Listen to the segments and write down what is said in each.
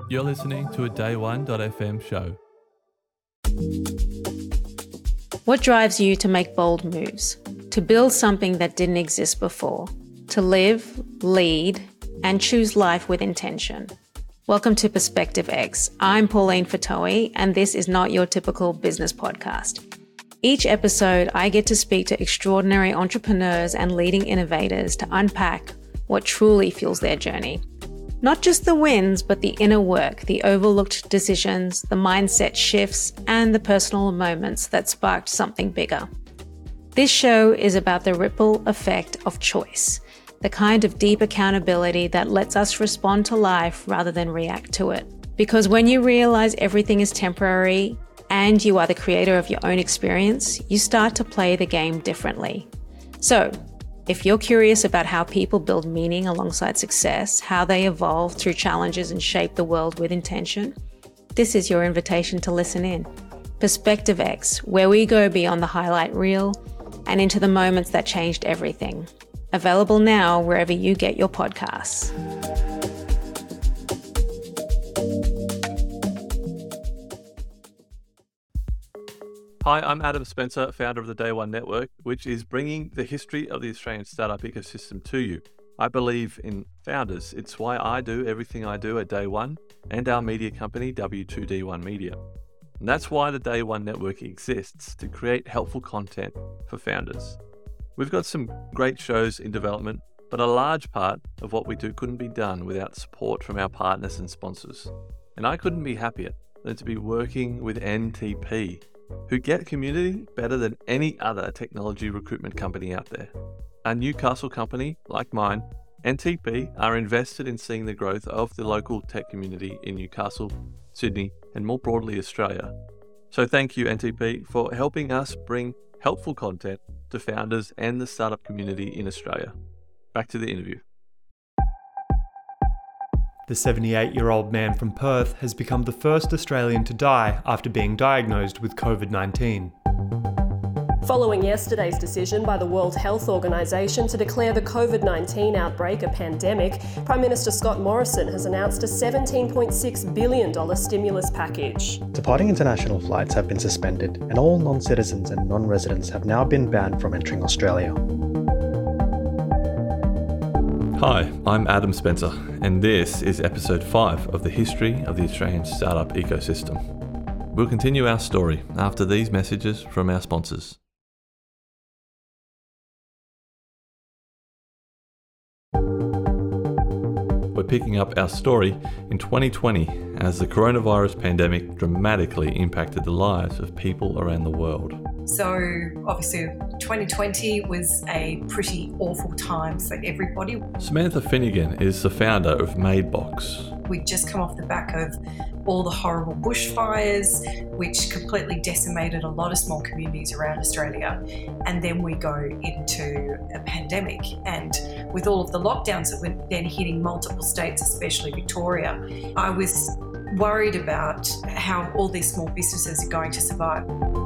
You're listening to a Day1.fm show. What drives you to make bold moves? To build something that didn't exist before? To live, lead, and choose life with intention? Welcome to Perspective X. I'm Pauline Fatoe, and this is not your typical business podcast. Each episode, I get to speak to extraordinary entrepreneurs and leading innovators to unpack what truly fuels their journey. Not just the wins, but the inner work, the overlooked decisions, the mindset shifts, and the personal moments that sparked something bigger. This show is about the ripple effect of choice, the kind of deep accountability that lets us respond to life rather than react to it. Because when you realize everything is temporary and you are the creator of your own experience, you start to play the game differently. So, if you're curious about how people build meaning alongside success, how they evolve through challenges and shape the world with intention, this is your invitation to listen in. Perspective X, where we go beyond the highlight reel and into the moments that changed everything. Available now wherever you get your podcasts. Hi, I'm Adam Spencer, founder of the Day One Network, which is bringing the history of the Australian startup ecosystem to you. I believe in founders. It's why I do everything I do at Day One and our media company, W2D1 Media. And that's why the Day One Network exists, to create helpful content for founders. We've got some great shows in development, but a large part of what we do couldn't be done without support from our partners and sponsors. And I couldn't be happier than to be working with NTP, who get community better than any other technology recruitment company out there. A Newcastle company like mine, NTP are invested in seeing the growth of the local tech community in Newcastle, Sydney, and more broadly Australia. So thank you, NTP, for helping us bring helpful content to founders and the startup community in Australia. Back to the interview. The 78-year-old man from Perth has become the first Australian to die after being diagnosed with COVID-19. Following yesterday's decision by the World Health Organization to declare the COVID-19 outbreak a pandemic, Prime Minister Scott Morrison has announced a $17.6 billion stimulus package. Departing international flights have been suspended, and all non-citizens and non-residents have now been banned from entering Australia. Hi, I'm Adam Spencer, and this is episode 5 of the history of the Australian startup ecosystem. We'll continue our story after these messages from our sponsors. We're picking up our story in 2020 as the coronavirus pandemic dramatically impacted the lives of people around the world. So obviously 2020 was a pretty awful time for everybody. Samantha Finnegan is the founder of MadeBox. We'd just come off the back of all the horrible bushfires, which completely decimated a lot of small communities around Australia. And then we go into a pandemic. And with all of the lockdowns that were then hitting multiple states, especially Victoria, I was worried about how all these small businesses are going to survive.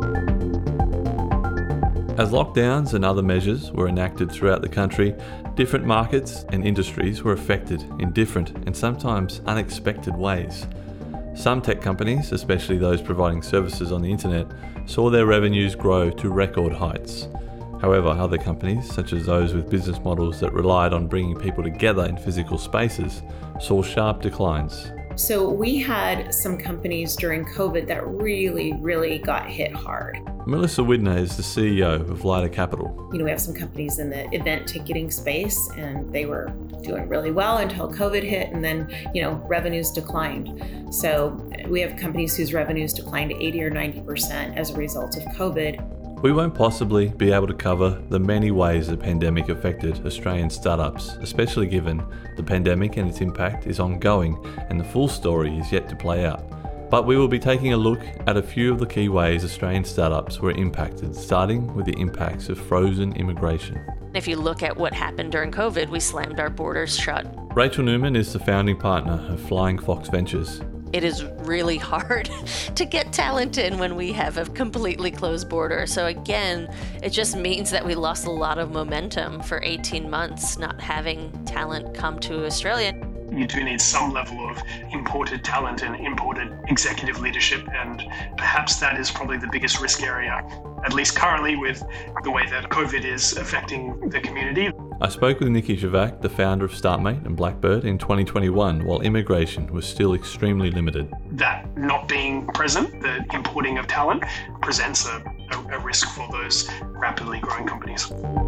As lockdowns and other measures were enacted throughout the country, different markets and industries were affected in different and sometimes unexpected ways. Some tech companies, especially those providing services on the internet, saw their revenues grow to record heights. However, other companies, such as those with business models that relied on bringing people together in physical spaces, saw sharp declines. So we had some companies during COVID that really got hit hard. Melissa Widner is the CEO of Lighter Capital. We have some companies in the event ticketing space, and they were doing really well until COVID hit, and then, revenues declined. So we have companies whose revenues declined 80 or 90% as a result of COVID. We won't possibly be able to cover the many ways the pandemic affected Australian startups, especially given the pandemic and its impact is ongoing and the full story is yet to play out. But we will be taking a look at a few of the key ways Australian startups were impacted, starting with the impacts of frozen immigration. If you look at what happened during COVID, we slammed our borders shut. Rachel Newman is the founding partner of Flying Fox Ventures. It is really hard to get talent in when we have a completely closed border. So again, it just means that we lost a lot of momentum for 18 months not having talent come to Australia. you do need some level of imported talent and imported executive leadership, and perhaps that is probably the biggest risk area, at least currently, with the way that COVID is affecting the community. I spoke with Nikki Shivak, the founder of Startmate and Blackbird, in 2021, while immigration was still extremely limited. That not being present, the importing of talent, presents a risk for those rapidly growing companies.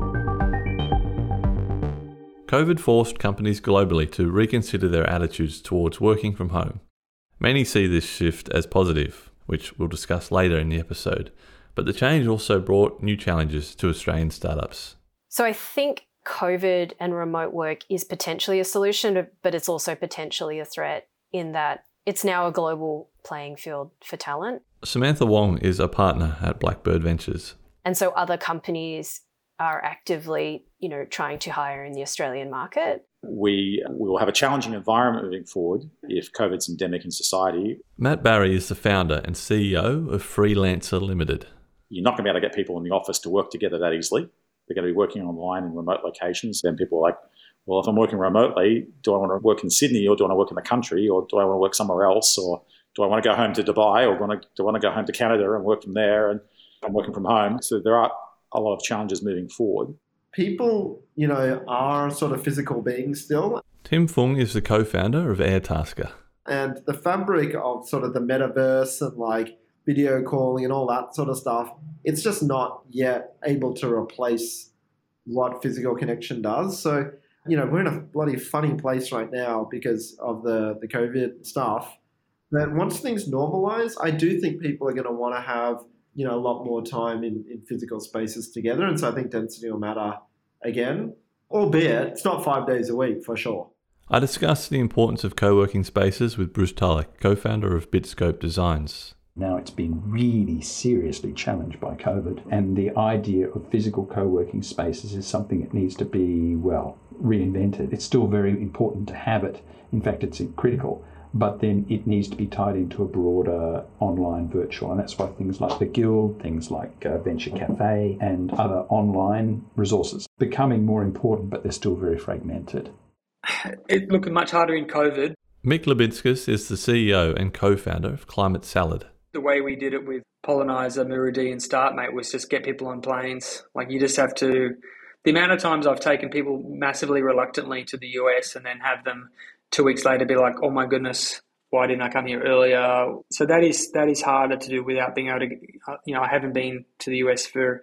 COVID forced companies globally to reconsider their attitudes towards working from home. Many see this shift as positive, which we'll discuss later in the episode, but the change also brought new challenges to Australian startups. So I think COVID and remote work is potentially a solution, but it's also potentially a threat in that it's now a global playing field for talent. Samantha Wong is a partner at Blackbird Ventures. And so other companies are actively, trying to hire in the Australian market. We will have a challenging environment moving forward if COVID's endemic in society. Matt Barry is the founder and CEO of Freelancer Limited. You're not going to be able to get people in the office to work together that easily. They're going to be working online in remote locations. Then people are like, well, if I'm working remotely, do I want to work in Sydney, or do I want to work in the country, or do I want to work somewhere else, or do I want to go home to Dubai, or do I want to go home to Canada and work from there, and I'm working from home? So there are a lot of challenges moving forward. People, are sort of physical beings still. Tim Fung is the co-founder of Airtasker. And the fabric of sort of the metaverse and like video calling and all that sort of stuff, it's just not yet able to replace what physical connection does. So, we're in a bloody funny place right now because of the COVID stuff. But once things normalize, I do think people are going to want to have a lot more time in physical spaces together. And so I think density will matter again, albeit it's not 5 days a week for sure. I discussed the importance of co-working spaces with Bruce Tulloch, co-founder of Bitscope Designs. Now it's been really seriously challenged by COVID, and the idea of physical co-working spaces is something that needs to be, reinvented. It's still very important to have it. In fact, it's critical. But then it needs to be tied into a broader online virtual. And that's why things like the Guild, things like Venture Cafe and other online resources becoming more important, but they're still very fragmented. It's looking much harder in COVID. Mick Labitskas is the CEO and co-founder of Climate Salad. The way we did it with Pollinizer, Mirudi and Startmate was just get people on planes. You just have to... The amount of times I've taken people massively reluctantly to the US and then have them 2 weeks later be like, oh my goodness, why didn't I come here earlier? So that is harder to do without being able to, I haven't been to the US for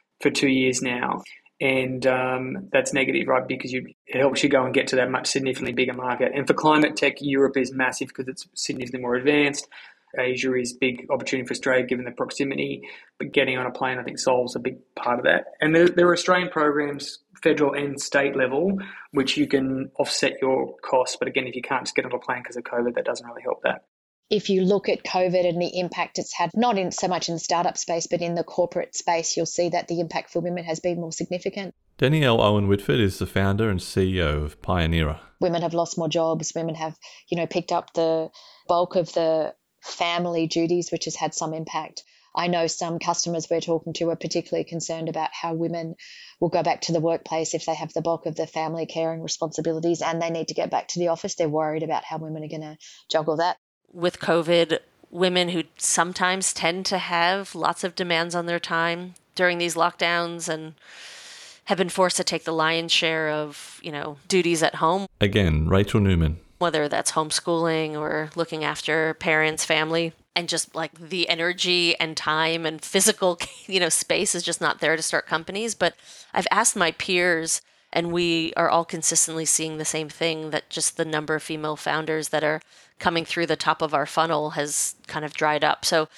2 years now. And that's negative, right? Because it helps you go and get to that much significantly bigger market. And for climate tech, Europe is massive because it's significantly more advanced. Asia is big opportunity for Australia given the proximity, but getting on a plane I think solves a big part of that. And there are Australian programs, federal and state level, which you can offset your costs. But again, if you can't just get on a plane because of COVID, that doesn't really help that. If you look at COVID and the impact it's had, not in so much in the startup space, but in the corporate space, you'll see that the impact for women has been more significant. Danielle Owen-Whitford is the founder and CEO of Pioneera. Women have lost more jobs. Women have, picked up the bulk of the family duties, which has had some impact. I know some customers we're talking to are particularly concerned about how women will go back to the workplace if they have the bulk of the family caring responsibilities and they need to get back to the office. They're worried about how women are going to juggle that. With COVID, women who sometimes tend to have lots of demands on their time during these lockdowns and have been forced to take the lion's share of, duties at home. Again, Rachel Newman. Whether that's homeschooling or looking after parents, family, and just the energy and time and physical, space is just not there to start companies. But I've asked my peers, and we are all consistently seeing the same thing, that just the number of female founders that are coming through the top of our funnel has kind of dried up. So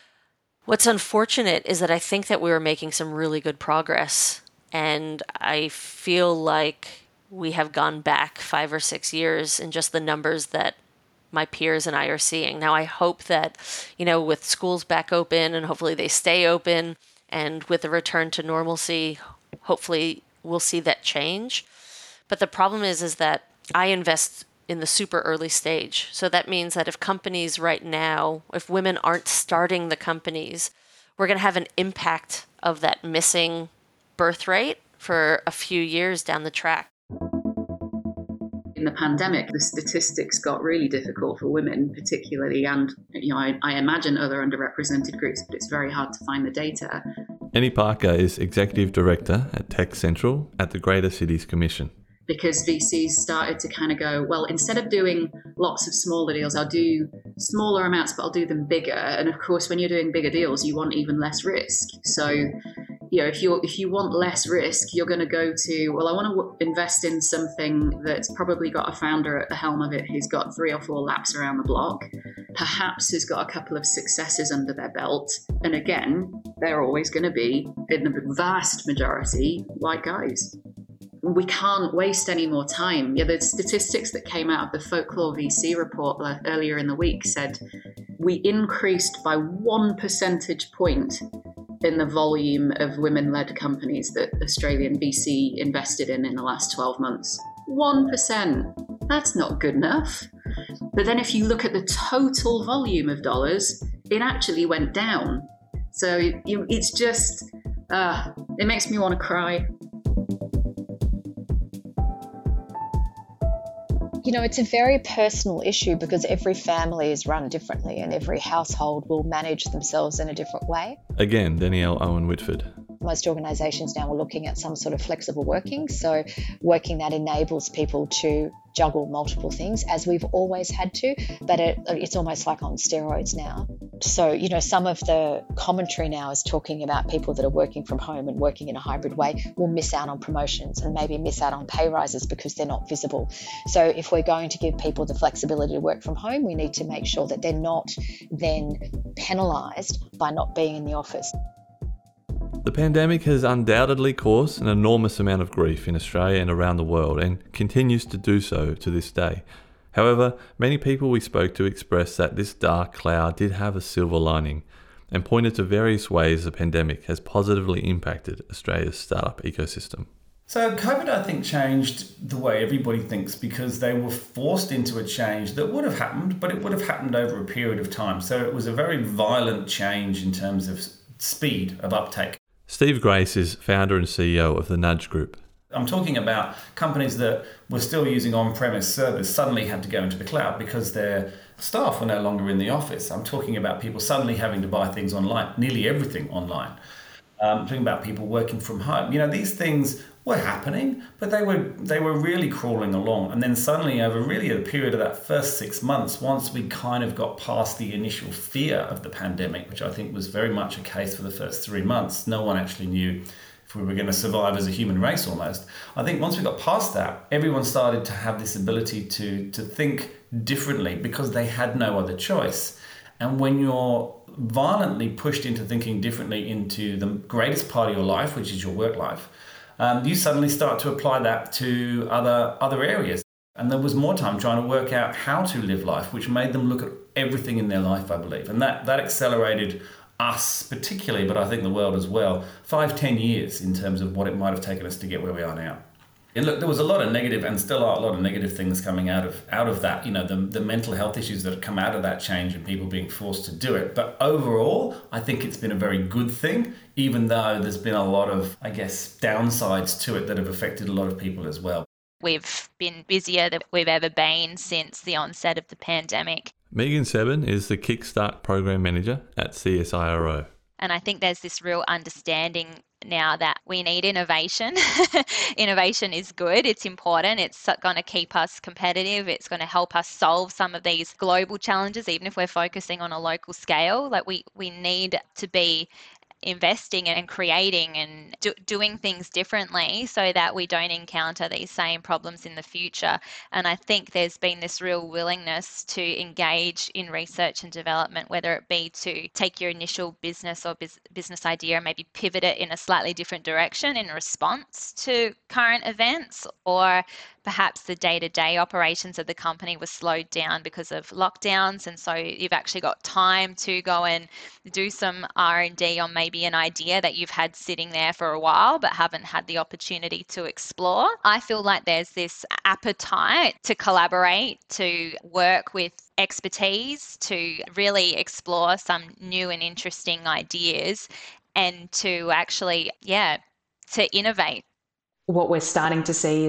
what's unfortunate is that I think that we were making some really good progress. And I feel like we have gone back 5 or 6 years in just the numbers that my peers and I are seeing. Now, I hope that, with schools back open and hopefully they stay open, and with the return to normalcy, hopefully we'll see that change. But the problem is that I invest in the super early stage. So that means that if companies right now, if women aren't starting the companies, we're going to have an impact of that missing birth rate for a few years down the track. In the pandemic, the statistics got really difficult for women particularly, and I imagine other underrepresented groups, but it's very hard to find the data. Annie Parker is Executive Director at Tech Central at the Greater Cities Commission. Because VCs started to kind of go, well, instead of doing lots of smaller deals, I'll do smaller amounts, but I'll do them bigger. And of course, when you're doing bigger deals, you want even less risk. So, if you want less risk, you're going to go to, well, I want to invest in something that's probably got a founder at the helm of it who's got 3 or 4 laps around the block, perhaps has got a couple of successes under their belt. And again, they're always going to be, in the vast majority, white guys. We can't waste any more time. The statistics that came out of the Folklore VC report earlier in the week said we increased by 1 percentage point in the volume of women-led companies that Australian VC invested in the last 12 months. 1%. That's not good enough. But then if you look at the total volume of dollars, it actually went down. So it's just, it makes me want to cry. It's a very personal issue because every family is run differently and every household will manage themselves in a different way. Again, Danielle Owen-Whitford. Most organisations now are looking at some sort of flexible working, so working that enables people to juggle multiple things, as we've always had to, but it's almost like on steroids now. So, some of the commentary now is talking about people that are working from home and working in a hybrid way will miss out on promotions and maybe miss out on pay rises because they're not visible. So if we're going to give people the flexibility to work from home, we need to make sure that they're not then penalised by not being in the office. The pandemic has undoubtedly caused an enormous amount of grief in Australia and around the world, and continues to do so to this day. However, many people we spoke to expressed that this dark cloud did have a silver lining, and pointed to various ways the pandemic has positively impacted Australia's startup ecosystem. So COVID, I think, changed the way everybody thinks because they were forced into a change that would have happened, but it would have happened over a period of time. So it was a very violent change in terms of speed of uptake. Steve Grace is founder and CEO of the Nudge Group. I'm talking about companies that were still using on-premise servers suddenly had to go into the cloud because their staff were no longer in the office. I'm talking about people suddenly having to buy things online, nearly everything online. I'm talking about people working from home. These things were happening, but they were really crawling along. And then suddenly, over really a period of that first 6 months, once we kind of got past the initial fear of the pandemic, which I think was very much a case for the first 3 months, no one actually knew if we were going to survive as a human race almost. I think once we got past that, everyone started to have this ability to think differently because they had no other choice. And when you're violently pushed into thinking differently into the greatest part of your life, which is your work life, you suddenly start to apply that to other areas. And there was more time trying to work out how to live life, which made them look at everything in their life, I believe. And that accelerated us particularly, but I think the world as well, 5-10 years in terms of what it might have taken us to get where we are now. And look, there was a lot of negative, and still are a lot of negative things coming out of that, the mental health issues that have come out of that change and people being forced to do it. But overall, I think it's been a very good thing, even though there's been a lot of, downsides to it that have affected a lot of people as well. We've been busier than we've ever been since the onset of the pandemic. Megan Sebin is the Kickstart Program Manager at CSIRO. And I think there's this real understanding now that we need innovation. Innovation is good. It's important. It's going to keep us competitive. It's going to help us solve some of these global challenges, even if we're focusing on a local scale. We need to be investing and creating and doing things differently so that we don't encounter these same problems in the future. And I think there's been this real willingness to engage in research and development, whether it be to take your initial business or business idea and maybe pivot it in a slightly different direction in response to current events, or perhaps the day-to-day operations of the company were slowed down because of lockdowns, and so you've actually got time to go and do some R&D on maybe an idea that you've had sitting there for a while but haven't had the opportunity to explore. I feel like there's this appetite to collaborate, to work with expertise, to really explore some new and interesting ideas, and to actually, to innovate. What we're starting to see is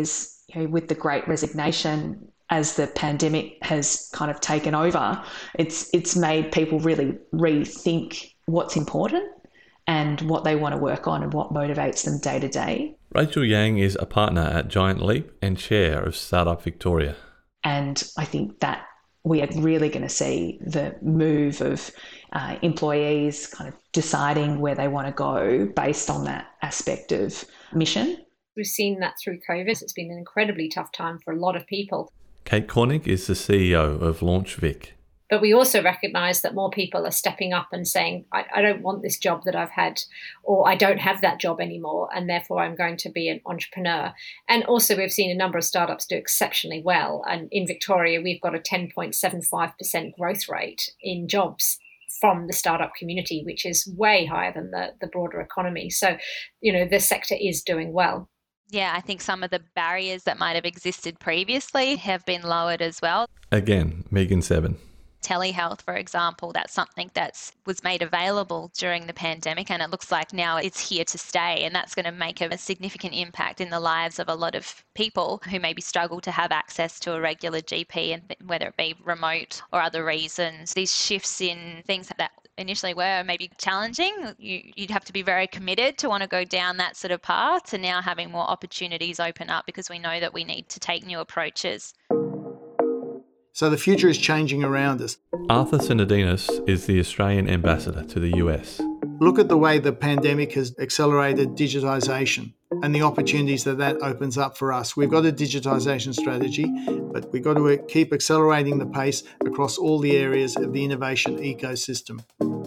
with the Great Resignation, as the pandemic has kind of taken over, it's made people really rethink what's important and what they want to work on and what motivates them day to day. Rachel Yang is a partner at Giant Leap and chair of Startup Victoria. And I think that we are really going to see the move of employees kind of deciding where they want to go based on that aspect of mission. We've seen that through COVID. It's been an incredibly tough time for a lot of people. Kate Cornick is the CEO of LaunchVic. But we also recognise that more people are stepping up and saying, I don't want this job that I've had, or I don't have that job anymore, and therefore I'm going to be an entrepreneur. And also we've seen a number of startups do exceptionally well. And in Victoria, we've got a 10.75% growth rate in jobs from the startup community, which is way higher than the broader economy. So, the sector is doing well. Yeah, I think some of the barriers that might have existed previously have been lowered as well. Again, Megan Seven. Telehealth, for example, that's something that was made available during the pandemic, and it looks like now it's here to stay, and that's going to make a significant impact in the lives of a lot of people who maybe struggle to have access to a regular GP, and whether it be remote or other reasons. These shifts in things that initially were maybe challenging, you'd have to be very committed to want to go down that sort of path, to now having more opportunities open up because we know that we need to take new approaches. So the future is changing around us. Arthur Sinodinos is the Australian ambassador to the US. Look at the way the pandemic has accelerated digitisation and the opportunities that opens up for us. We've got a digitisation strategy, but we've got to keep accelerating the pace across all the areas of the innovation ecosystem.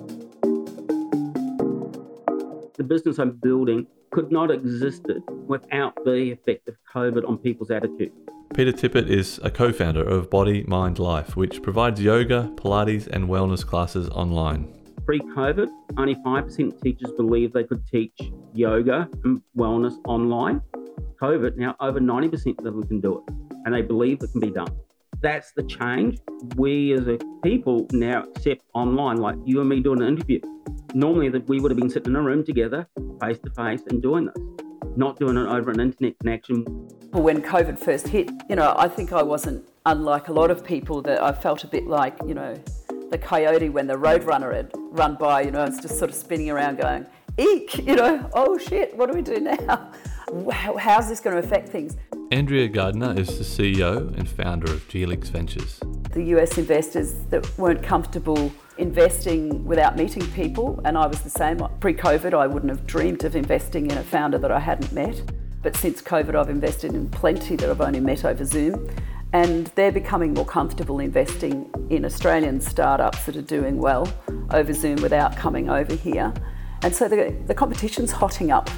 The business I'm building could not have existed without the effect of COVID on people's attitude. Peter Tippett is a co-founder of Body, Mind, Life, which provides yoga, Pilates and wellness classes online. Pre-COVID, only 5% of teachers believed they could teach yoga and wellness online. COVID, now over 90% of them can do it, and they believe it can be done. That's the change. We as a people now accept online, like you and me doing an interview. Normally we would have been sitting in a room together, face-to-face, and doing this, not doing it over an internet connection. When COVID first hit, I think I wasn't unlike a lot of people, that I felt a bit like, the coyote when the roadrunner had run by, it's just sort of spinning around going, eek, oh shit, what do we do now? How's this going to affect things? Andrea Gardner is the CEO and founder of Gelix Ventures. The US investors that weren't comfortable investing without meeting people, and I was the same. Pre-COVID, I wouldn't have dreamed of investing in a founder that I hadn't met. But since COVID, I've invested in plenty that I've only met over Zoom, and they're becoming more comfortable investing in Australian startups that are doing well over Zoom without coming over here. And so the competition's hotting up.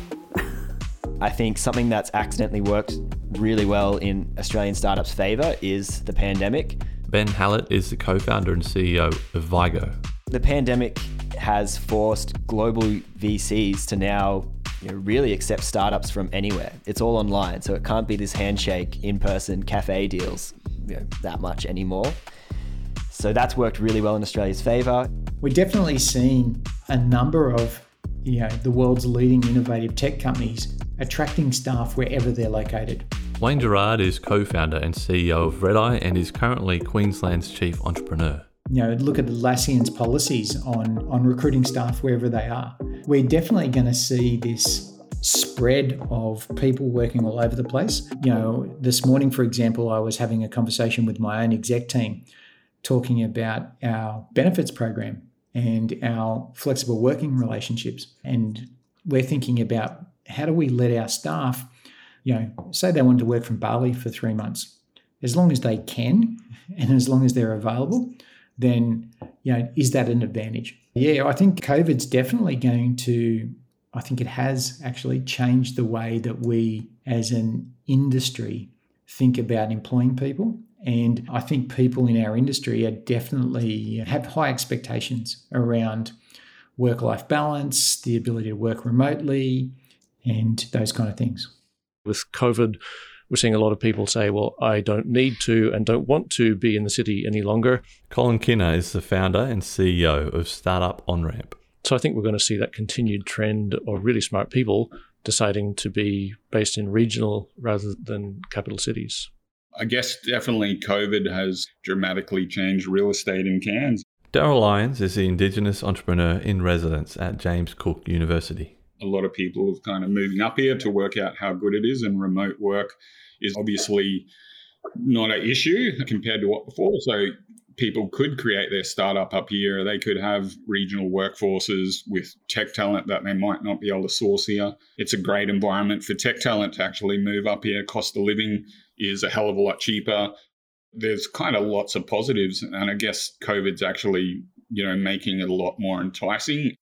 I think something that's accidentally worked really well in Australian startups' favour is the pandemic. Ben Hallett is the co-founder and CEO of Vigo. The pandemic has forced global VCs to now really accept startups from anywhere. It's all online, so it can't be this handshake, in-person cafe deals that much anymore. So that's worked really well in Australia's favour. We're definitely seeing a number of the world's leading innovative tech companies attracting staff wherever they're located. Wayne Gerard is co-founder and CEO of Redeye and is currently Queensland's chief entrepreneur. Look at Atlassian's policies on recruiting staff wherever they are. We're definitely going to see this spread of people working all over the place. This morning, for example, I was having a conversation with my own exec team talking about our benefits program and our flexible working relationships. And we're thinking about how do we let our staff, say they want to work from Bali for 3 months, as long as they can and as long as they're available, then, is that an advantage? Yeah, I think COVID's definitely I think it has actually changed the way that we as an industry think about employing people. And I think people in our industry are definitely have high expectations around work-life balance, the ability to work remotely, and those kind of things. With COVID, we're seeing a lot of people say, well, I don't need to and don't want to be in the city any longer. Colin Kinner is the founder and CEO of Startup OnRamp. So I think we're going to see that continued trend of really smart people deciding to be based in regional rather than capital cities? I guess definitely COVID has dramatically changed real estate in Cairns. Daryl Lyons is the Indigenous entrepreneur in residence at James Cook University. A lot of people are kind of moving up here to work out how good it is, and remote work is obviously not an issue compared to what before. So people could create their startup up here. They could have regional workforces with tech talent that they might not be able to source here. It's a great environment for tech talent to actually move up here. Cost of living is a hell of a lot cheaper. There's kind of lots of positives, and I guess COVID's actually, making it a lot more enticing.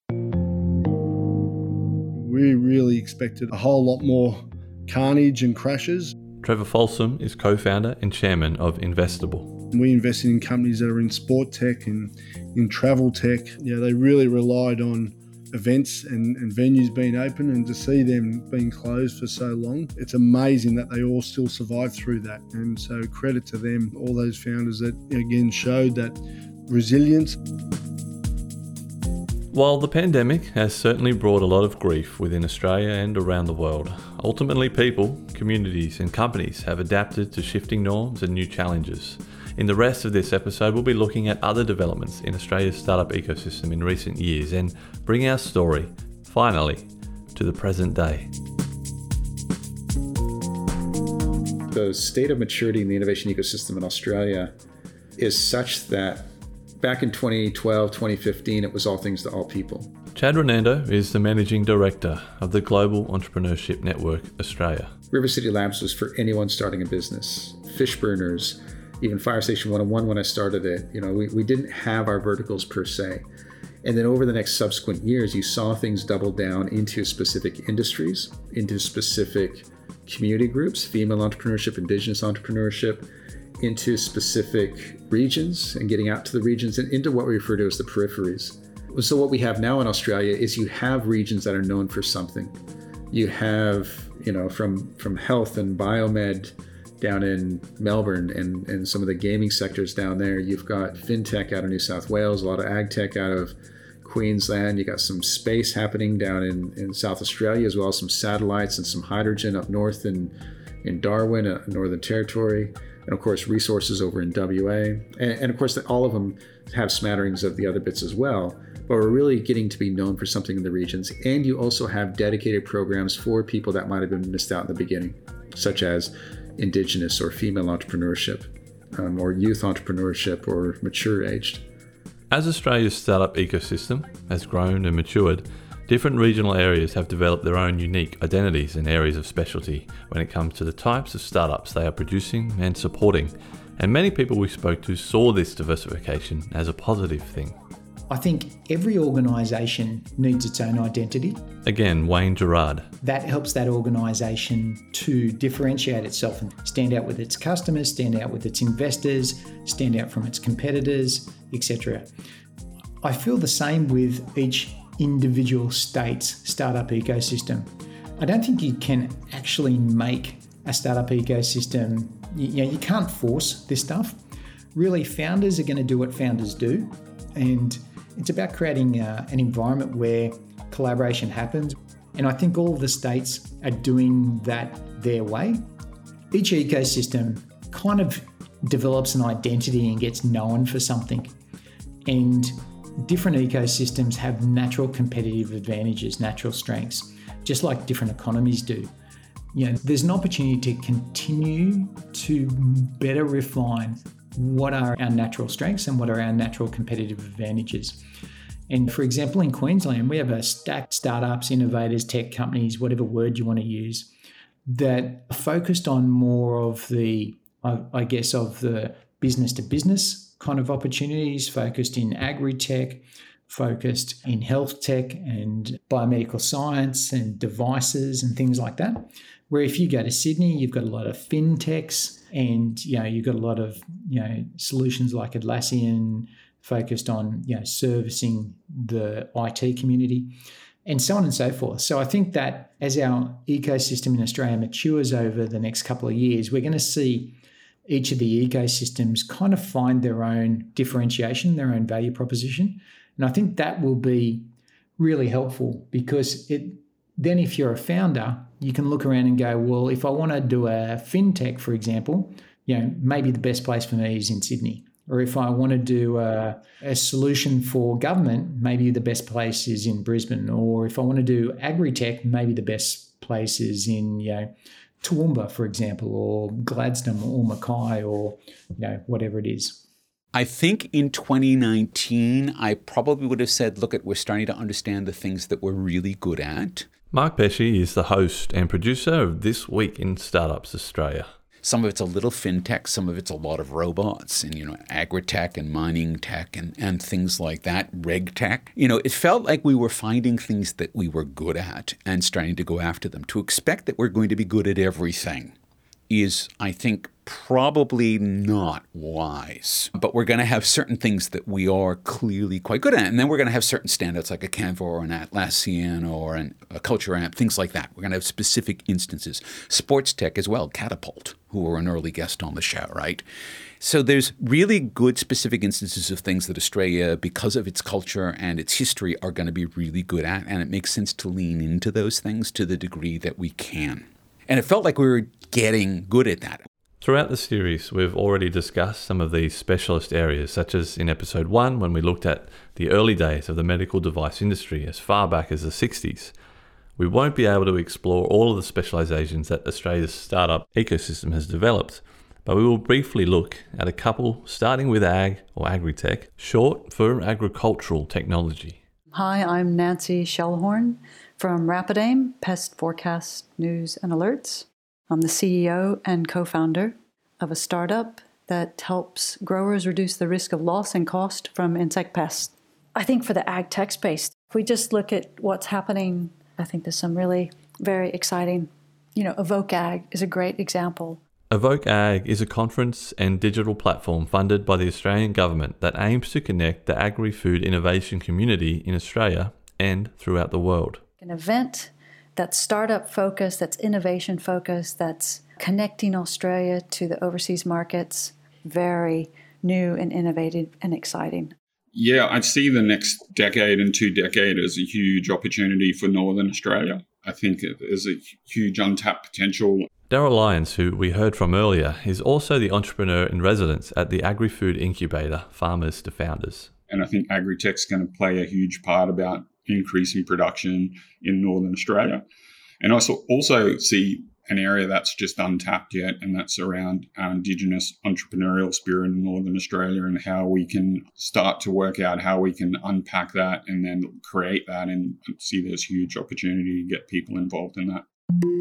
We really expected a whole lot more carnage and crashes. Trevor Folsom is co-founder and chairman of Investable. We invested in companies that are in sport tech and in travel tech. They really relied on events and venues being open, and to see them being closed for so long, it's amazing that they all still survived through that. And so credit to them, all those founders that again showed that resilience. While the pandemic has certainly brought a lot of grief within Australia and around the world, ultimately people, communities and companies have adapted to shifting norms and new challenges. In the rest of this episode, we'll be looking at other developments in Australia's startup ecosystem in recent years and bring our story, finally, to the present day. The state of maturity in the innovation ecosystem in Australia is such that back in 2012, 2015, it was all things to all people. Chad Renando is the Managing Director of the Global Entrepreneurship Network Australia. River City Labs was for anyone starting a business. Fishburners, even Fire Station 101 when I started it, we didn't have our verticals per se. And then over the next subsequent years, you saw things double down into specific industries, into specific community groups, female entrepreneurship, indigenous entrepreneurship, into specific regions and getting out to the regions and into what we refer to as the peripheries. So what we have now in Australia is you have regions that are known for something. You have, from health and biomed down in Melbourne and some of the gaming sectors down there. You've got fintech out of New South Wales, a lot of ag tech out of Queensland. You got some space happening down in South Australia, as well as some satellites and some hydrogen up north in Darwin, Northern Territory. And of course, resources over in WA. And of course, all of them have smatterings of the other bits as well. But we're really getting to be known for something in the regions. And you also have dedicated programs for people that might have been missed out in the beginning, such as Indigenous or female entrepreneurship, or youth entrepreneurship, or mature aged. As Australia's startup ecosystem has grown and matured, different regional areas have developed their own unique identities and areas of specialty when it comes to the types of startups they are producing and supporting. And many people we spoke to saw this diversification as a positive thing. I think every organisation needs its own identity. Again, Wayne Gerard. That helps that organisation to differentiate itself and stand out with its customers, stand out with its investors, stand out from its competitors, etc. I feel the same with each individual state's startup ecosystem. I don't think you can actually make a startup ecosystem. You can't force this stuff. Really, founders are going to do what founders do. And it's about creating an environment where collaboration happens. And I think all of the states are doing that their way. Each ecosystem kind of develops an identity and gets known for something. And different ecosystems have natural competitive advantages, natural strengths, just like different economies do. There's an opportunity to continue to better refine what are our natural strengths and what are our natural competitive advantages. And for example, in Queensland, we have a stack startups, innovators, tech companies, whatever word you want to use, that are focused on more of the, of the business to business kind of opportunities, focused in agri-tech, focused in health tech and biomedical science and devices and things like that. Where if you go to Sydney, you've got a lot of fintechs and, you've got a lot of, solutions like Atlassian focused on, servicing the IT community and so on and so forth. So I think that as our ecosystem in Australia matures over the next couple of years, we're going to see each of the ecosystems kind of find their own differentiation, their own value proposition. And I think that will be really helpful because it Then if you're a founder, you can look around and go, well, if I want to do a fintech, for example, maybe the best place for me is in Sydney. Or if I want to do a solution for government, maybe the best place is in Brisbane. Or if I want to do agri-tech, maybe the best place is in, Toowoomba, for example, or Gladstone or Mackay or, whatever it is. I think in 2019, I probably would have said, look, we're starting to understand the things that we're really good at. Mark Pesce is the host and producer of This Week in Startups Australia. Some of it's a little fintech, some of it's a lot of robots and, agri-tech and mining tech and things like that, reg tech. It felt like we were finding things that we were good at and starting to go after them. To expect that we're going to be good at everything is, I think, probably not wise. But we're going to have certain things that we are clearly quite good at. And then we're going to have certain standouts like a Canva or an Atlassian or a Culture Amp, things like that. We're going to have specific instances. Sports tech as well, Catapult, who were an early guest on the show, right? So there's really good specific instances of things that Australia, because of its culture and its history, are going to be really good at. And it makes sense to lean into those things to the degree that we can. And it felt like we were getting good at that. Throughout the series, we've already discussed some of these specialist areas, such as in episode 1 when we looked at the early days of the medical device industry as far back as the 60s. We won't be able to explore all of the specializations that Australia's startup ecosystem has developed, but we will briefly look at a couple, starting with ag or agri-tech, short for agricultural technology. Hi, I'm Nancy Shellhorn from RapidAim, Pest Forecast News and Alerts. I'm the CEO and co-founder of a startup that helps growers reduce the risk of loss and cost from insect pests. I think for the ag tech space, if we just look at what's happening, I think there's some really very exciting, Evoke Ag is a great example. Evoke Ag is a conference and digital platform funded by the Australian government that aims to connect the agri-food innovation community in Australia and throughout the world. An event that's startup focused, that's innovation focused, that's connecting Australia to the overseas markets, very new and innovative and exciting. Yeah, I see the next decade and 2 decades as a huge opportunity for Northern Australia. I think there's a huge untapped potential. Daryl Lyons, who we heard from earlier, is also the entrepreneur in residence at the agri-food incubator, Farmers to Founders. And I think agri-tech's going to play a huge part about increasing production in Northern Australia. And I also see an area that's just untapped yet, and that's around our Indigenous entrepreneurial spirit in Northern Australia and how we can start to work out how we can unpack that and then create that and see there's huge opportunity to get people involved in that.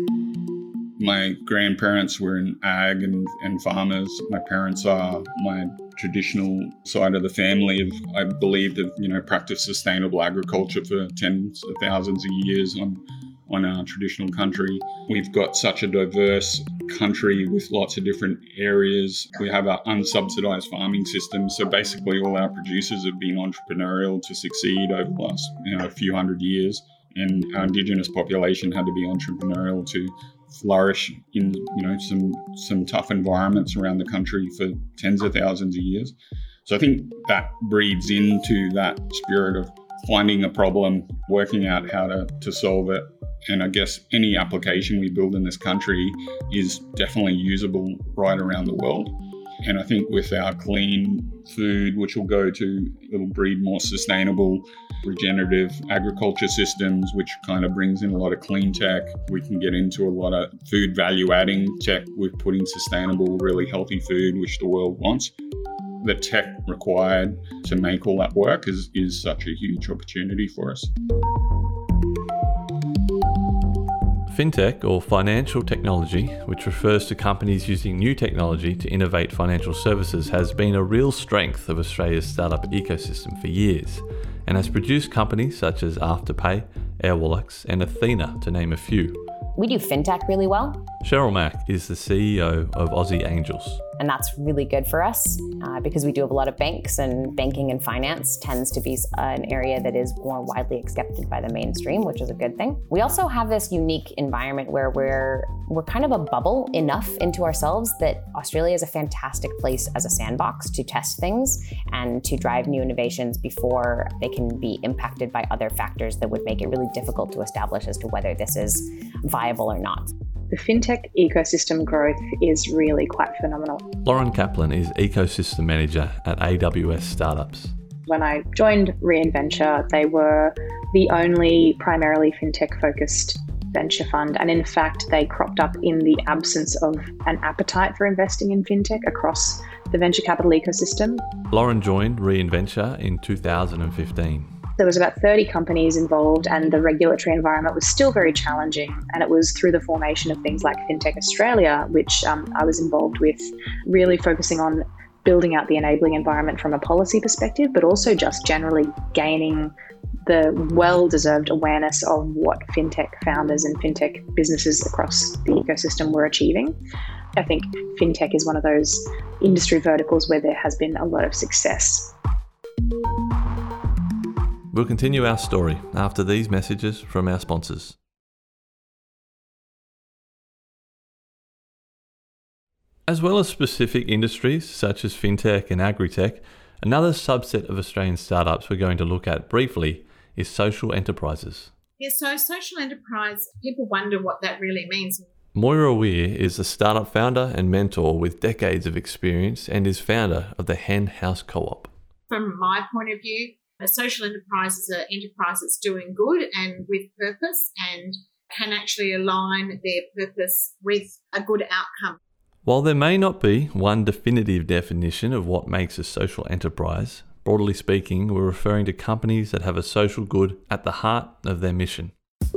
My grandparents were in ag and farmers. My parents are my traditional side of the family. I believe have practiced sustainable agriculture for tens of thousands of years on our traditional country. We've got such a diverse country with lots of different areas. We have our unsubsidized farming system. So basically all our producers have been entrepreneurial to succeed over the last few hundred years. And our Indigenous population had to be entrepreneurial to flourish in some tough environments around the country for tens of thousands of years. So I think that breeds into that spirit of finding a problem, working out how to solve it. And I guess any application we build in this country is definitely usable right around the world. And I think with our clean food, which it'll breed more sustainable, regenerative agriculture systems, which kind of brings in a lot of clean tech. We can get into a lot of food value adding tech with putting sustainable, really healthy food, which the world wants. The tech required to make all that work is such a huge opportunity for us. Fintech, or financial technology, which refers to companies using new technology to innovate financial services, has been a real strength of Australia's startup ecosystem for years and has produced companies such as Afterpay, Airwallex and Athena, to name a few. We do fintech really well. Cheryl Mack is the CEO of Aussie Angels. And that's really good for us because we do have a lot of banks, and banking and finance tends to be an area that is more widely accepted by the mainstream, which is a good thing. We also have this unique environment where we're kind of a bubble enough into ourselves that Australia is a fantastic place as a sandbox to test things and to drive new innovations before they can be impacted by other factors that would make it really difficult to establish as to whether this is viable or not. The fintech ecosystem growth is really quite phenomenal. Lauren Kaplan is Ecosystem Manager at AWS Startups. When I joined Reinventure, they were the only primarily fintech-focused venture fund. And in fact, they cropped up in the absence of an appetite for investing in fintech across the venture capital ecosystem. Lauren joined Reinventure in 2015. There was about 30 companies involved, and the regulatory environment was still very challenging. And it was through the formation of things like Fintech Australia, which I was involved with, really focusing on building out the enabling environment from a policy perspective, but also just generally gaining the well-deserved awareness of what fintech founders and fintech businesses across the ecosystem were achieving. I think fintech is one of those industry verticals where there has been a lot of success. We'll continue our story after these messages from our sponsors. As well as specific industries such as fintech and agri-tech, another subset of Australian startups we're going to look at briefly is social enterprises. Yeah, so social enterprise, people wonder what that really means. Moira Weir is a startup founder and mentor with decades of experience and is founder of the Hen House Co-op. From my point of view, a social enterprise is an enterprise that's doing good and with purpose and can actually align their purpose with a good outcome. While there may not be one definitive definition of what makes a social enterprise, broadly speaking, we're referring to companies that have a social good at the heart of their mission.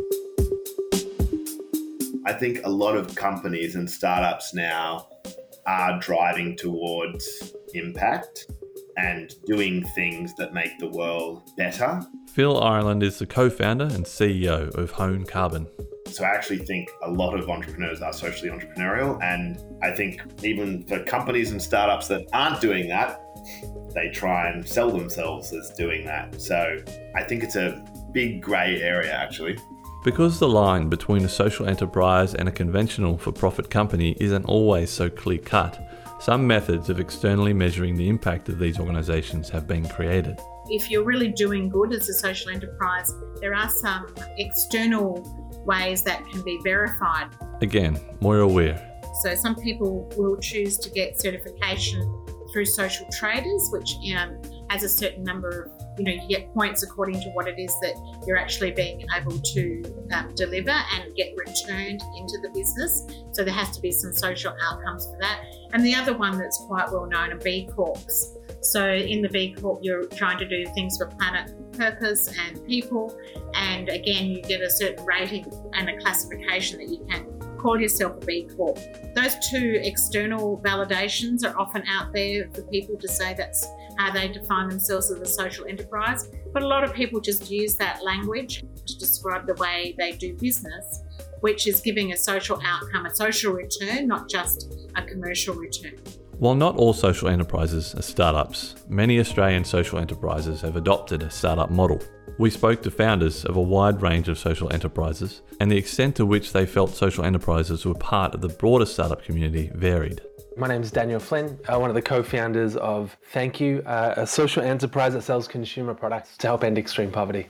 I think a lot of companies and startups now are driving towards impact and doing things that make the world better. Phil Ireland is the co-founder and CEO of Hone Carbon. So I actually think a lot of entrepreneurs are socially entrepreneurial, and I think even for companies and startups that aren't doing that, they try and sell themselves as doing that. So I think it's a big grey area actually. Because the line between a social enterprise and a conventional for-profit company isn't always so clear-cut, some methods of externally measuring the impact of these organisations have been created. If you're really doing good as a social enterprise, there are some external ways that can be verified. Again, Moira Weir. So some people will choose to get certification through Social Traders, which has a certain number of, you get points according to what it is that you're actually being able to deliver and get returned into the business. So there has to be some social outcomes for that. And the other one that's quite well known are B Corps. So in the B Corp, you're trying to do things for planet, purpose and people. And again, you get a certain rating and a classification that you can call yourself a B Corp. Those two external validations are often out there for people to say that's how they define themselves as a social enterprise. But a lot of people just use that language to describe the way they do business, which is giving a social outcome, a social return, not just a commercial return. While not all social enterprises are startups, many Australian social enterprises have adopted a startup model. We spoke to founders of a wide range of social enterprises, and the extent to which they felt social enterprises were part of the broader startup community varied. My name is Daniel Flynn, one of the co-founders of Thank You, a social enterprise that sells consumer products to help end extreme poverty.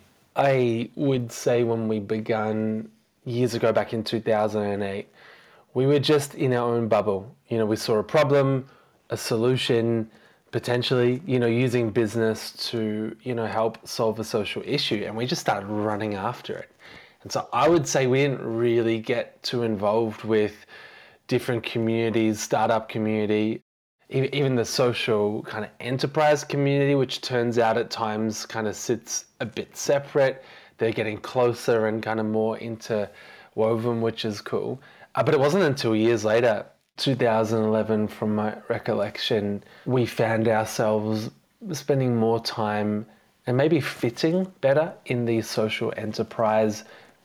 I would say when we began years ago, back in 2008, we were just in our own bubble. We saw a problem, a solution, potentially, using business to, help solve a social issue. And we just started running after it. And so I would say we didn't really get too involved with different communities, startup community, even the social kind of enterprise community, which turns out at times kind of sits a bit separate. They're getting closer and kind of more interwoven, which is cool. But it wasn't until years later, 2011, from my recollection, we found ourselves spending more time and maybe fitting better in the social enterprise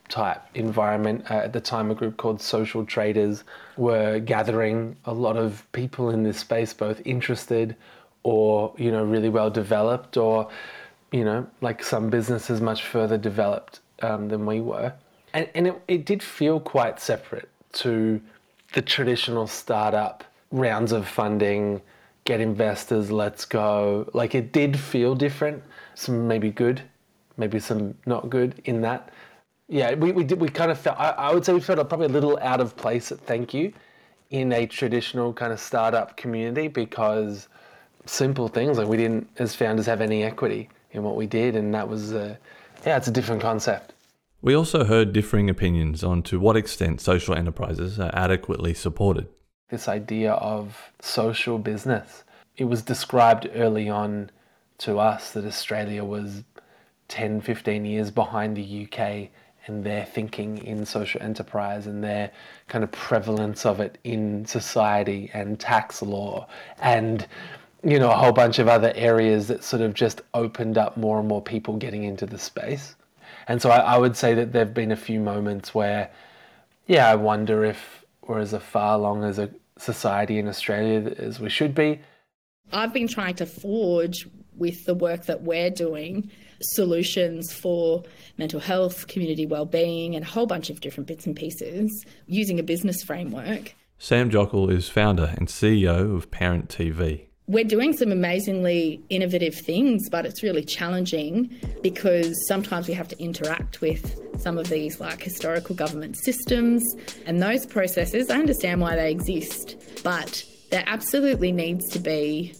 type environment. At the time, a group called Social Traders were gathering a lot of people in this space, both interested or, really well developed, or, like some businesses much further developed than we were. And it did feel quite separate to the traditional startup rounds of funding, get investors, let's go. Like, it did feel different, some maybe good, maybe some not good in that. Yeah, we kind of felt, I would say we felt probably a little out of place at Thank You in a traditional kind of startup community, because simple things, like we didn't, as founders, have any equity in what we did, and that was, it's a different concept. We also heard differing opinions on to what extent social enterprises are adequately supported. This idea of social business, it was described early on to us that Australia was 10, 15 years behind the UK and their thinking in social enterprise and their kind of prevalence of it in society and tax law and, a whole bunch of other areas that sort of just opened up more and more people getting into the space. And so I would say that there have been a few moments where, I wonder if we're as far along as a society in Australia as we should be. I've been trying to forge, with the work that we're doing, solutions for mental health, community wellbeing, and a whole bunch of different bits and pieces using a business framework. Sam Jockle is founder and CEO of Parent TV. We're doing some amazingly innovative things, but it's really challenging because sometimes we have to interact with some of these historical government systems, and those processes, I understand why they exist, but there absolutely needs to be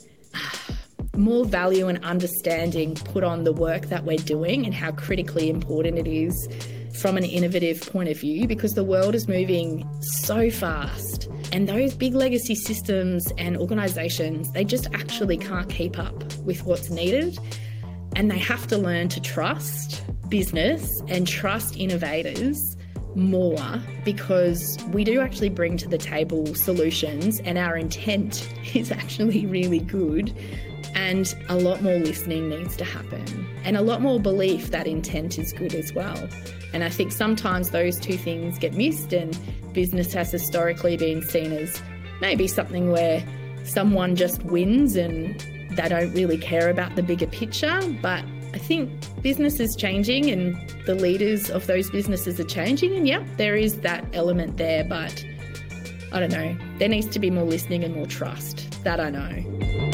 more value and understanding put on the work that we're doing and how critically important it is from an innovative point of view, because the world is moving so fast. And those big legacy systems and organisations, they just actually can't keep up with what's needed. And they have to learn to trust business and trust innovators more, because we do actually bring to the table solutions and our intent is actually really good. And a lot more listening needs to happen, and a lot more belief that intent is good as well. And I think sometimes those two things get missed, and business has historically been seen as maybe something where someone just wins and they don't really care about the bigger picture. But I think business is changing and the leaders of those businesses are changing, and there is that element there, but I don't know, there needs to be more listening and more trust. That I know.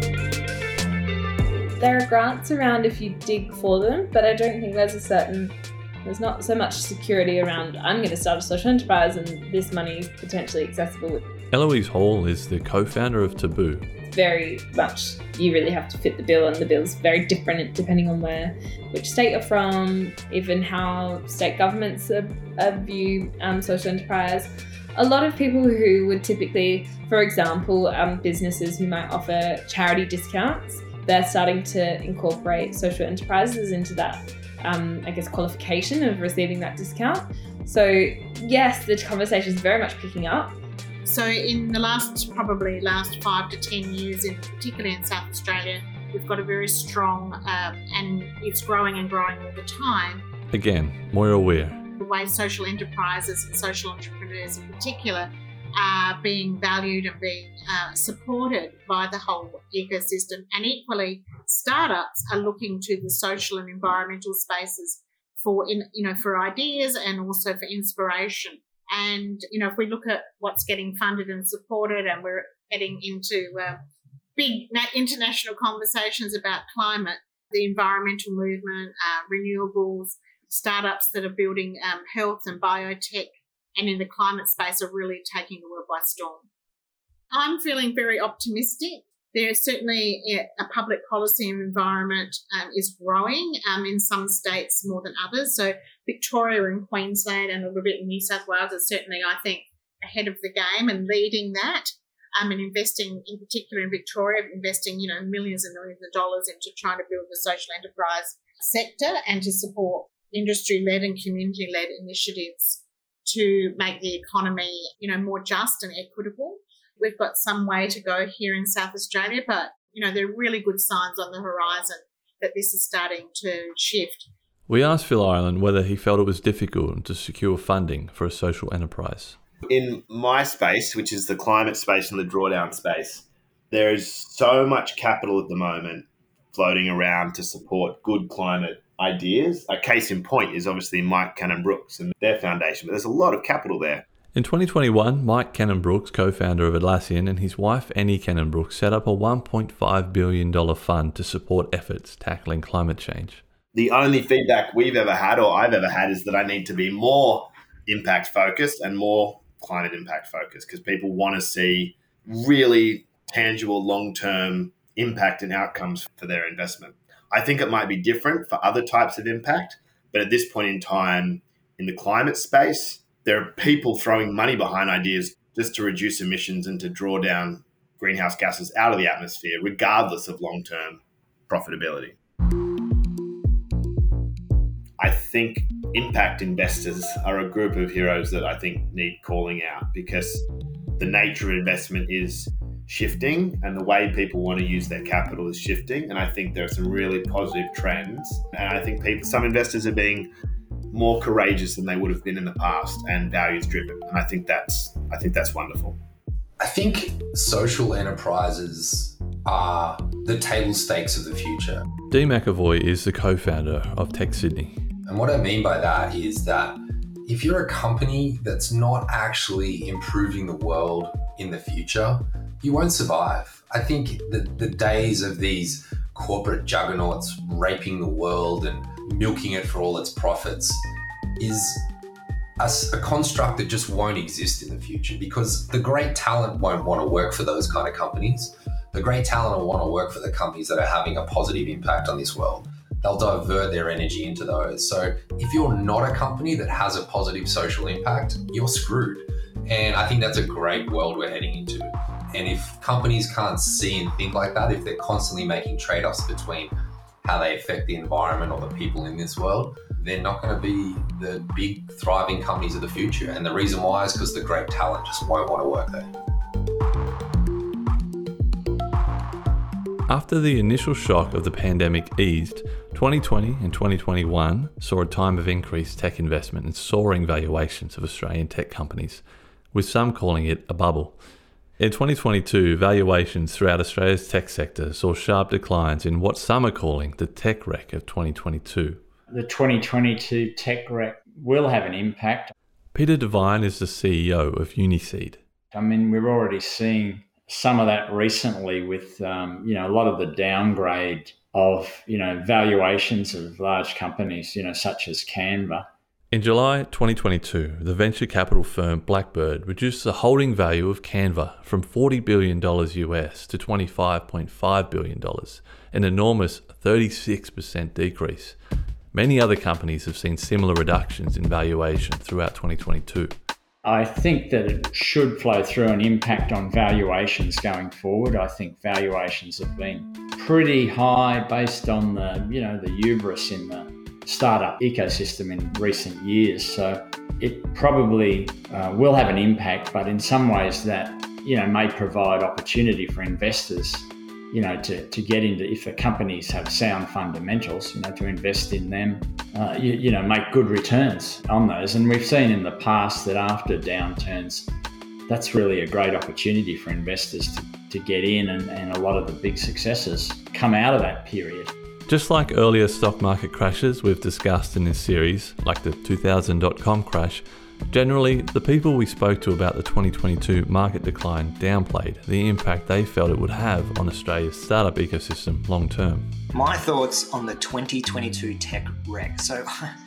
There are grants around if you dig for them, but I don't think there's not so much security around, I'm going to start a social enterprise and this money is potentially accessible. Eloise Hall is the co-founder of Taboo. Very much, you really have to fit the bill, and the bill's very different depending on which state you're from, even how state governments view social enterprise. A lot of people who would typically, for example, businesses who might offer charity discounts, they're starting to incorporate social enterprises into that, qualification of receiving that discount. So yes, the conversation is very much picking up. So in the last 5 to 10 years, particularly in South Australia, we've got a very strong, and it's growing and growing all the time. Again, Moira Weir. The way social enterprises and social entrepreneurs in particular are being valued and being supported by the whole ecosystem. And equally, startups are looking to the social and environmental spaces for ideas and also for inspiration. And, if we look at what's getting funded and supported, and we're heading into big international conversations about climate, the environmental movement, renewables, startups that are building health and biotech, and in the climate space are really taking the world by storm. I'm feeling very optimistic. There's certainly a public policy environment is growing in some states more than others. So Victoria and Queensland and a little bit in New South Wales are certainly, I think, ahead of the game and leading that. And investing, in particular in Victoria, investing, millions and millions of dollars into trying to build the social enterprise sector and to support industry-led and community-led initiatives to make the economy, more just and equitable. We've got some way to go here in South Australia, but, there are really good signs on the horizon that this is starting to shift. We asked Phil Ireland whether he felt it was difficult to secure funding for a social enterprise. In my space, which is the climate space and the drawdown space, there is so much capital at the moment floating around to support good climate ideas. A case in point is obviously Mike Cannon-Brookes and their foundation, but there's a lot of capital there. In 2021, Mike Cannon-Brookes, co-founder of Atlassian, and his wife Annie Cannon-Brookes set up a $1.5 billion fund to support efforts tackling climate change. The only feedback we've ever had, or I've ever had, is that I need to be more impact focused and more climate impact focused, because people want to see really tangible long-term impact and outcomes for their investment. I think it might be different for other types of impact, but at this point in time in the climate space, there are people throwing money behind ideas just to reduce emissions and to draw down greenhouse gases out of the atmosphere, regardless of long-term profitability. I think impact investors are a group of heroes that I think need calling out, because the nature of investment is shifting and the way people want to use their capital is shifting. And I think there are some really positive trends. And I think some investors are being more courageous than they would have been in the past and values driven. And I think that's wonderful. I think social enterprises are the table stakes of the future. Dee McAvoy is the co-founder of Tech Sydney. And what I mean by that is that if you're a company that's not actually improving the world in the future, you won't survive. I think the days of these corporate juggernauts raping the world and milking it for all its profits is a construct that just won't exist in the future, because the great talent won't want to work for those kind of companies. The great talent will want to work for the companies that are having a positive impact on this world. They'll divert their energy into those. So if you're not a company that has a positive social impact, you're screwed. And I think that's a great world we're heading into. And if companies can't see and think like that, if they're constantly making trade-offs between how they affect the environment or the people in this world, they're not going to be the big thriving companies of the future. And the reason why is because the great talent just won't want to work there. After the initial shock of the pandemic eased, 2020 and 2021 saw a time of increased tech investment and soaring valuations of Australian tech companies, with some calling it a bubble. In 2022, valuations throughout Australia's tech sector saw sharp declines in what some are calling the tech wreck of 2022. The 2022 tech wreck will have an impact. Peter Devine is the CEO of Uniseed. I mean, we're already seeing some of that recently with, a lot of the downgrade of, valuations of large companies, such as Canva. In July 2022, the venture capital firm Blackbird reduced the holding value of Canva from $40 billion US to $25.5 billion, an enormous 36% decrease. Many other companies have seen similar reductions in valuation throughout 2022. I think that it should flow through an impact on valuations going forward. I think valuations have been pretty high based on the hubris in the startup ecosystem in recent years. So it probably will have an impact, but in some ways that, may provide opportunity for investors, to get into, if the companies have sound fundamentals, to invest in them, make good returns on those. And we've seen in the past that after downturns, that's really a great opportunity for investors to get in, and a lot of the big successes come out of that period. Just like earlier stock market crashes we've discussed in this series, like the 2000.com crash, generally the people we spoke to about the 2022 market decline downplayed the impact they felt it would have on Australia's startup ecosystem long term. My thoughts on the 2022 tech wreck. So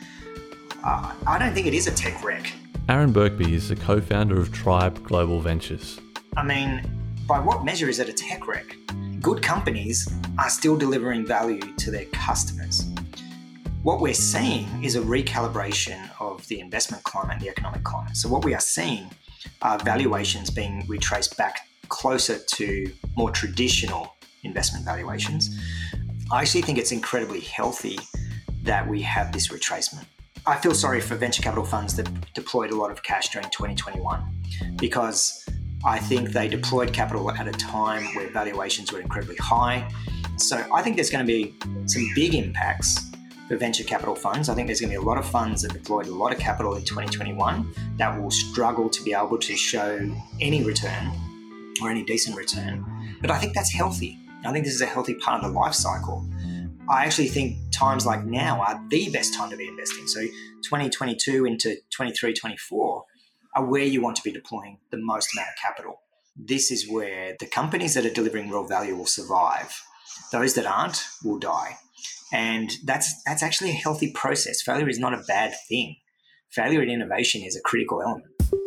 I don't think it is a tech wreck. Aaron Birkby is the co-founder of Tribe Global Ventures. I mean, by what measure is it a tech wreck? Good companies are still delivering value to their customers. What we're seeing is a recalibration of the investment climate and the economic climate. So what we are seeing are valuations being retraced back closer to more traditional investment valuations. I actually think it's incredibly healthy that we have this retracement. I feel sorry for venture capital funds that deployed a lot of cash during 2021, because I think they deployed capital at a time where valuations were incredibly high. So I think there's going to be some big impacts for venture capital funds. I think there's going to be a lot of funds that deployed a lot of capital in 2021 that will struggle to be able to show any return or any decent return. But I think that's healthy. I think this is a healthy part of the life cycle. I actually think times like now are the best time to be investing. So 2022 into 23, 24 are where you want to be deploying the most amount of capital. This is where the companies that are delivering real value will survive. Those that aren't will die. And that's actually a healthy process. Failure is not a bad thing. Failure in innovation is a critical element.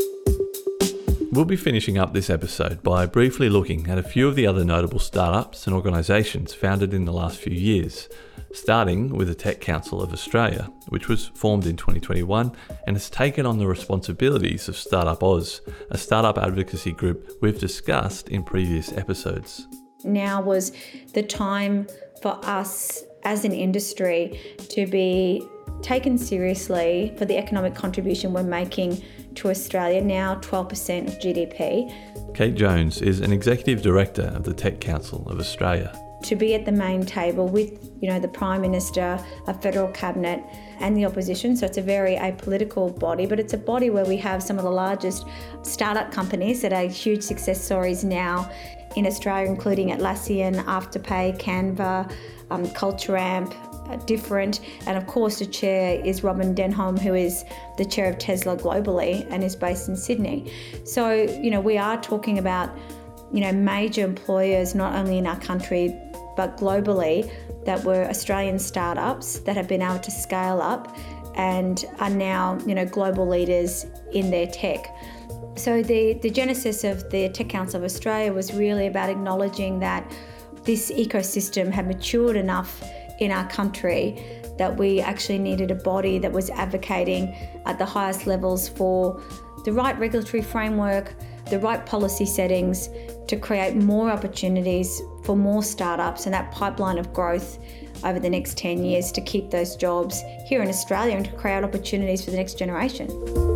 We'll be finishing up this episode by briefly looking at a few of the other notable startups and organisations founded in the last few years, starting with the Tech Council of Australia, which was formed in 2021 and has taken on the responsibilities of Startup Oz, a startup advocacy group we've discussed in previous episodes. Now was the time for us as an industry to be taken seriously for the economic contribution we're making to Australia, now 12% of GDP. Kate Jones is an Executive Director of the Tech Council of Australia. To be at the main table with, the Prime Minister, a federal cabinet and the opposition. So it's a very apolitical body, but it's a body where we have some of the largest startup companies that are huge success stories now in Australia, including Atlassian, Afterpay, Canva, CultureAmp, Different, and of course the chair is Robin Denholm, who is the chair of Tesla globally and is based in Sydney. So, we are talking about, major employers not only in our country but globally that were Australian startups that have been able to scale up and are now, global leaders in their tech. So the genesis of the Tech Council of Australia was really about acknowledging that this ecosystem had matured enough in our country that we actually needed a body that was advocating at the highest levels for the right regulatory framework, the right policy settings to create more opportunities for more startups and that pipeline of growth over the next 10 years to keep those jobs here in Australia and to create opportunities for the next generation.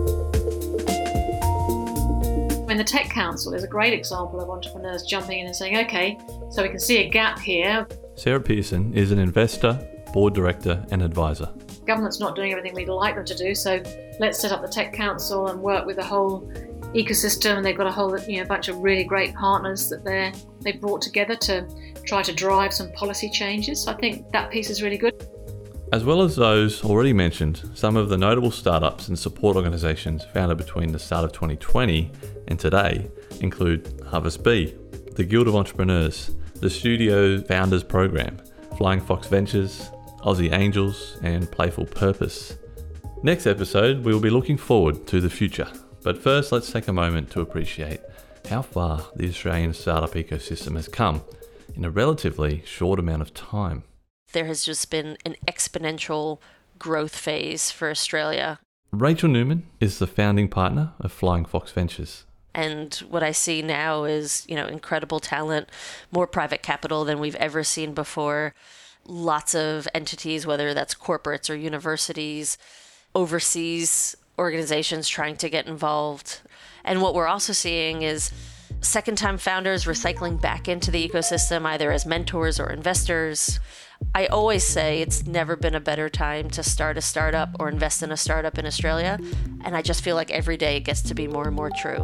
In the Tech Council, there's a great example of entrepreneurs jumping in and saying, okay, so we can see a gap here. Sarah Pearson is an investor, board director and advisor. Government's not doing everything we'd like them to do, so let's set up the Tech Council and work with the whole ecosystem. And they've got a whole bunch of really great partners that they've brought together to try to drive some policy changes. So I think that piece is really good. As well as those already mentioned, some of the notable startups and support organisations founded between the start of 2020 and today include Harvest Bee, the Guild of Entrepreneurs, the Studio Founders Program, Flying Fox Ventures, Aussie Angels and Playful Purpose. Next episode, we will be looking forward to the future. But first, let's take a moment to appreciate how far the Australian startup ecosystem has come in a relatively short amount of time. There has just been an exponential growth phase for Australia. Rachel Newman is the founding partner of Flying Fox Ventures. And what I see now is, incredible talent, more private capital than we've ever seen before. Lots of entities, whether that's corporates or universities, overseas organizations trying to get involved. And what we're also seeing is second-time founders recycling back into the ecosystem, either as mentors or investors. I always say it's never been a better time to start a startup or invest in a startup in Australia. And I just feel like every day it gets to be more and more true.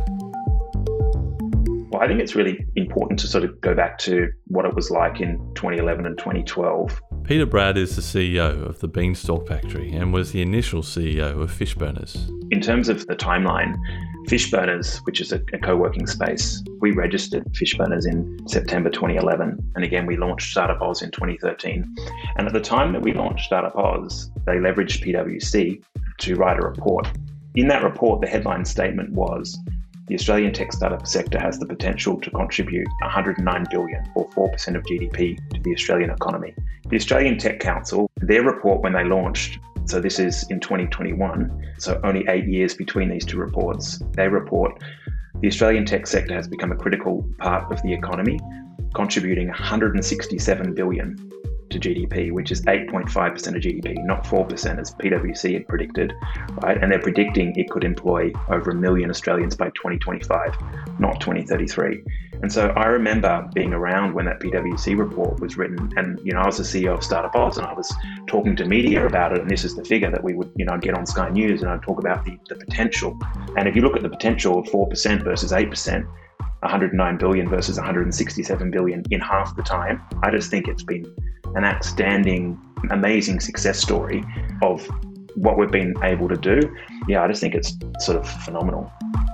Well, I think it's really important to sort of go back to what it was like in 2011 and 2012. Peter Brad is the CEO of the Beanstalk Factory and was the initial CEO of Fishburners. In terms of the timeline, Fishburners, which is a co-working space, we registered Fishburners in September 2011. And again, we launched Startup Oz in 2013. And at the time that we launched Startup Oz, they leveraged PwC to write a report. In that report, the headline statement was, the Australian tech startup sector has the potential to contribute $109 billion or 4% of GDP to the Australian economy. The Australian Tech Council, their report when they launched, so this is in 2021, so only 8 years between these two reports, they report the Australian tech sector has become a critical part of the economy, contributing $167 billion to GDP, which is 8.5% of GDP, not 4% as PwC had predicted, right? And they're predicting it could employ over 1 million Australians by 2025, not 2033. And so I remember being around when that PwC report was written, and I was the CEO of Startup Oz, and I was talking to media about it, and this is the figure that we would, I'd get on Sky News, and I'd talk about the potential. And if you look at the potential of 4% versus 8%, 109 billion versus 167 billion in half the time, I just think it's been an outstanding, amazing success story of what we've been able to do. Yeah, I just think it's sort of phenomenal.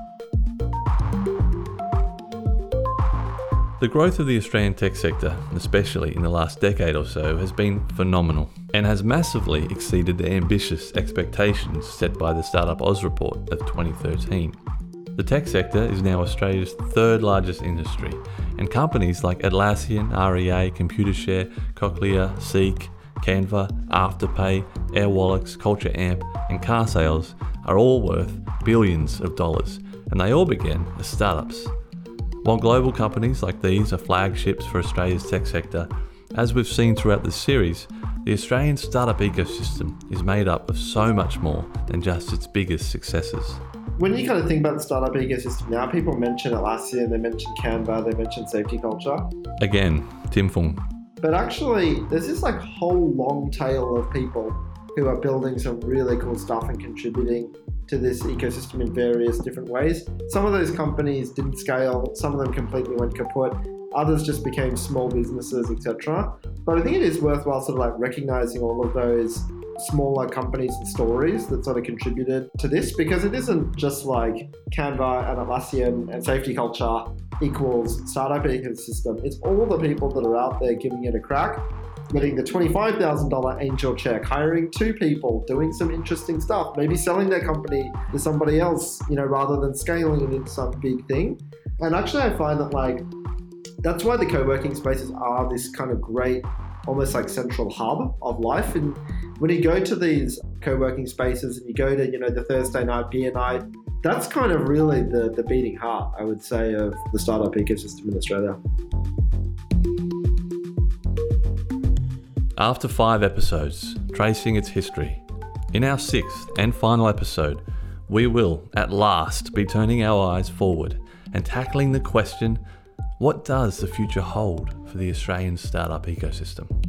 The growth of the Australian tech sector, especially in the last decade or so, has been phenomenal and has massively exceeded the ambitious expectations set by the Startup Oz report of 2013. The tech sector is now Australia's third largest industry, and companies like Atlassian, REA, Computershare, Cochlear, Seek, Canva, Afterpay, Airwallex, Culture Amp, and Carsales are all worth billions of dollars, and they all began as startups. While global companies like these are flagships for Australia's tech sector, as we've seen throughout this series, the Australian startup ecosystem is made up of so much more than just its biggest successes. When you kind of think about the startup ecosystem now, people mention Atlassian, they mention Canva, they mention Safety Culture. Again, Tim Fung. But actually, there's this whole long tail of people who are building some really cool stuff and contributing to this ecosystem in various different ways. Some of those companies didn't scale, some of them completely went kaput, others just became small businesses, etc. But I think it is worthwhile recognizing all of those smaller companies and stories that sort of contributed to this, because it isn't just like Canva and Atlassian and Safety Culture equals startup ecosystem. It's all the people that are out there giving it a crack, getting the $25,000 angel check, hiring 2 people, doing some interesting stuff, maybe selling their company to somebody else, rather than scaling it into some big thing. And actually I find that that's why the co-working spaces are this kind of great, almost central hub of life. And when you go to these co-working spaces and you go to, the Thursday night beer night, that's kind of really the beating heart, I would say, of the startup ecosystem in Australia. After 5 episodes, tracing its history, in our 6th and final episode, we will, at last, be turning our eyes forward and tackling the question, what does the future hold for the Australian startup ecosystem?